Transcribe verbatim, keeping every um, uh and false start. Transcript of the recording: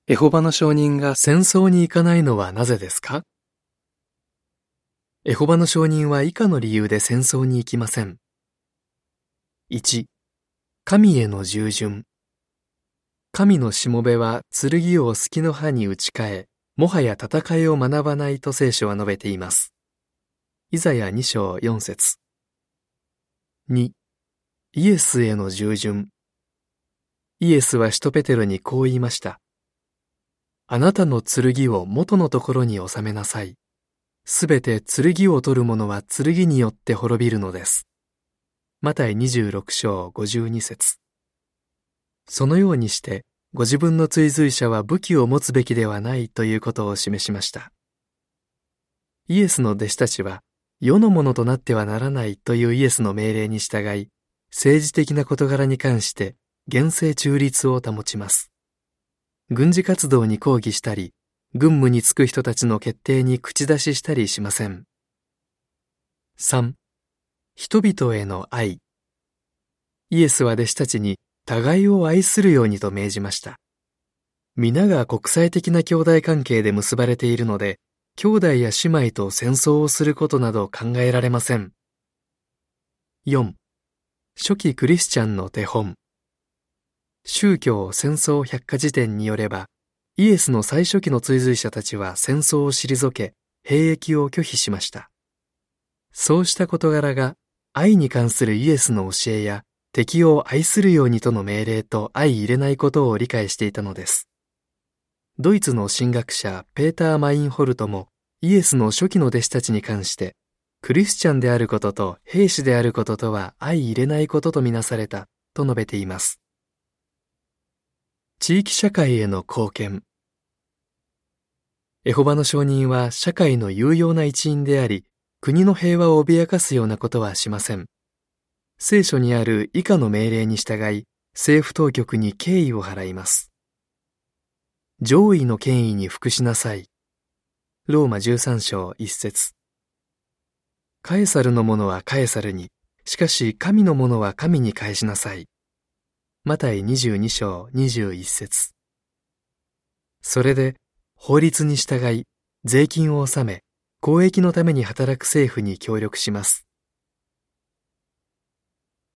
エホバの証人が戦争に行かないのはなぜですか？エホバの証人は以下の理由で戦争に行きません。いち、神への従順。神のしもべは剣を隙の刃に打ち替え、もはや戦いを学ばないと聖書は述べています。イザヤに章よん節。に、イエスへの従順。イエスは使徒ペテロにこう言いました。あなたの剣を元のところに収めなさい。すべて剣を取る者は剣によって滅びるのです。マタイにじゅうろく章ごじゅうに節。そのようにして、ご自分の追随者は武器を持つべきではないということを示しました。イエスの弟子たちは、世のものとなってはならないというイエスの命令に従い、政治的な事柄に関して厳正中立を保ちます。軍事活動に抗議したり、軍務に就く人たちの決定に口出ししたりしません。さん、人々への愛。イエスは弟子たちに互いを愛するようにと命じました。皆が国際的な兄弟関係で結ばれているので、兄弟や姉妹と戦争をすることなど考えられません。よん、初期クリスチャンの手本。宗教戦争百科事典によれば、イエスの最初期の追随者たちは戦争を退け、兵役を拒否しました。そうした事柄が、愛に関するイエスの教えや、敵を愛するようにとの命令と相入れないことを理解していたのです。ドイツの神学者ペーター・マインホルトも、イエスの初期の弟子たちに関して、クリスチャンであることと兵士であることとは相入れないこととみなされた、と述べています。地域社会への貢献。エホバの証人は社会の有用な一員であり、国の平和を脅かすようなことはしません。聖書にある以下の命令に従い、政府当局に敬意を払います。上位の権威に服しなさい。ローマじゅうさん章いち節。カエサルのものはカエサルに、しかし神のものは神に返しなさい。マタイにじゅうに章にじゅういち節。それで、法律に従い、税金を納め、公益のために働く政府に協力します。